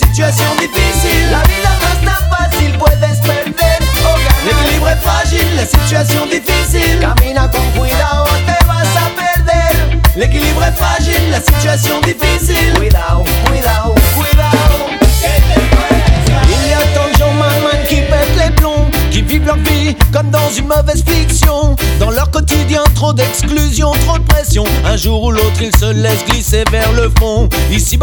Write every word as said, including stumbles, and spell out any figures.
situación difícil. La vida no es tan fácil, puedes perder o ganar. El equilibrio es frágil, la situación difícil. Camina con cuidado, te vas a perder. El equilibrio es frágil, la situación difícil. Cuidado, cuidado, cuidado. Il y a tant de gens man qui pètent les plombs, qui vivent leur vie comme dans une mauvaise fiction. Dans leur quotidien, trop d'exclusion, trop de pression. Un jour ou l'autre, ils se laissent glisser vers le fond. Ici